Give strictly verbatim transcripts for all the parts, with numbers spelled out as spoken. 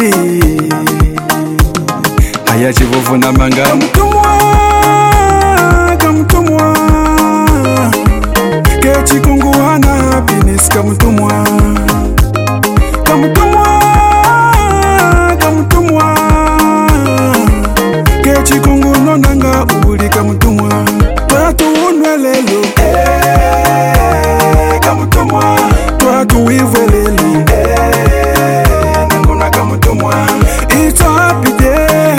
Haya chivovu na manga Kamutumwa, kamutumwa Kechi kungu hana happiness kamutumwa Kamutumwa, kamutumwa Kechi kungu nonanga uli kamutumwa Twatu unwelelo eh, kamutumwa Twatu uivelelo eh, nanguna kamutumwa It's a happy day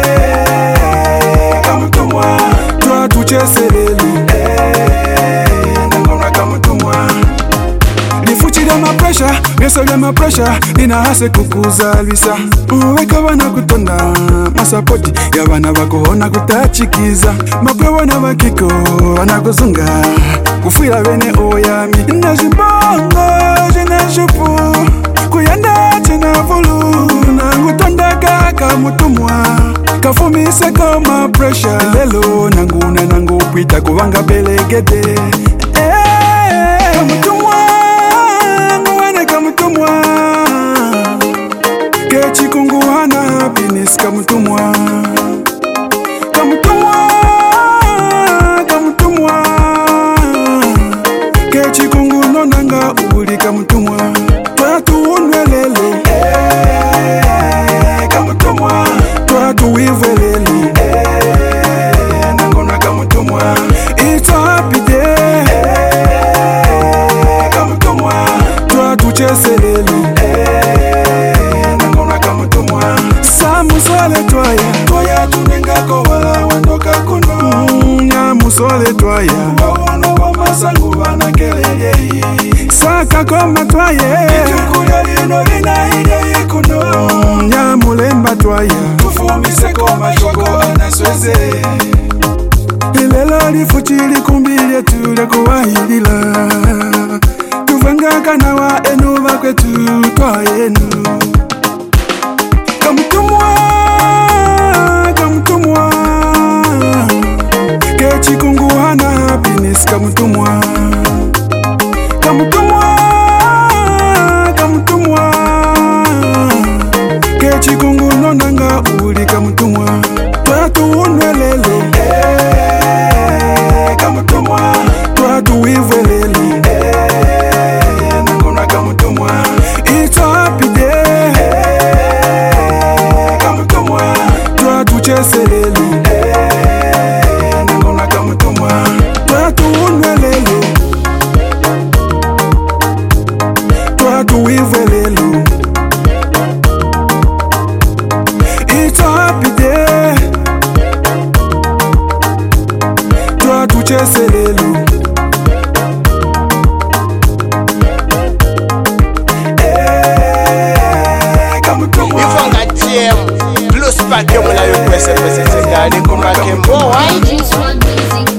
eh, kamutumwa Twatu cheselelo eh, nanguna kamutumwa Lifuchile ma pressure, ngesole ma pressure Nina hase kukuza lwisa Uweka wana kutonda masapoti ya wana wakuhona kutachikiza Mapwe wana wakiko wana kuzunga Kufuila wene oyami Nina jimbongo, jina jupu Kuyanda tina vulu Nangu tonda kaka mutumwa Kafumise kama pressure Lelo nanguna nangu pita kuvanga belegede Eh, kamutumwa Kamutumwa Kechi kungu hana happiness kamutumwa Kamutumwa Kamutumwa Kechi kungu nonanga uli kamutumwa Twatu unwelele eh, kamutumwa Twatu uivelele eh, nangona kamutumwa It's a happy day eh, kamutumwa Twatu cheselelu eh, nangona kamutumwa Samu sole twaya Twaya tunengako wala wandoka kuno mm, Nyamu sole twaya Wawano kwa masangu wana kelele Saka koma twaya Itukulia lino lina hide ikuno mm, Nyamu lemba twaya Tufumise koma shoko anasweze Ilelo lifuchili kumbile tule kuwahilila Tuvanga kana wa enu wakwetu kwa enu Kamutumwa, kamutumwa Kechi kungu hana happiness kamutumwa Kamutumwa, kamutumwa Kechi kungu nonanga uli kamutumwa Twatu unwelelo eh, kamutumwa Twatu uivelelo It's a happy day eh, kamutumwa Twatu cheselelu eh, nangona kamutumwa Twatu unwelelu Twatu uivelelu It's a happy day Twatu cheselelu Plus pas que mon aïe, c'est pas c'est c'est d'aller comme un I just want music.